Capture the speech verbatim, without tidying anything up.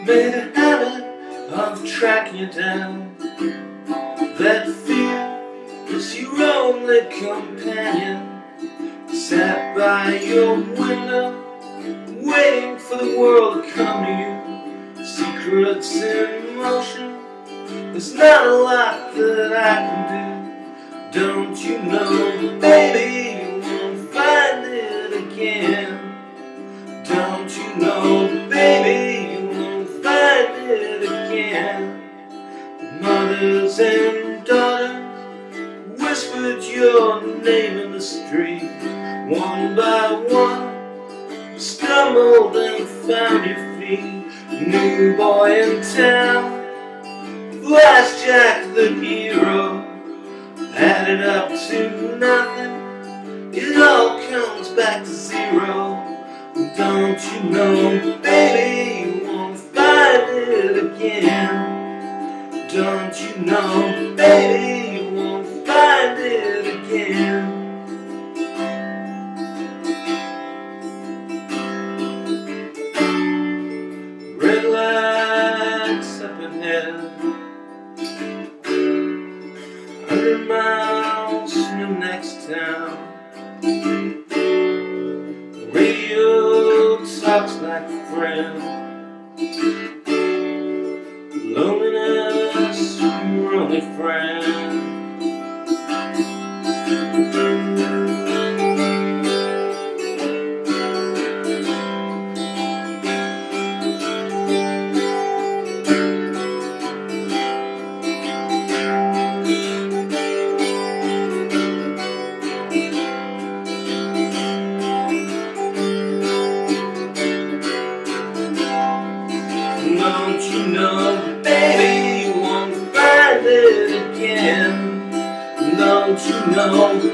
made a habit of tracking you down. That fear is your only companion. Sat by your window, waiting for the world to come to you. Secrets in motion, there's not a lot that I can do. Don't you know, baby, you won't find it again. Don't you know, baby, you won't find it again. Mothers and daughters whispered your name in the street. One by one, stumbled and found your feet. New boy in town, Flash Jack the hero, added up to nothing, it all comes back to zero. Don't you know, baby, you won't find it again. Don't you know, baby, you won't find it again. Red lights up ahead, hundred miles from the next town. Radio talks like a friend. Loneliness, your only friend. Don't you know, baby, you won't find it again. Don't you know,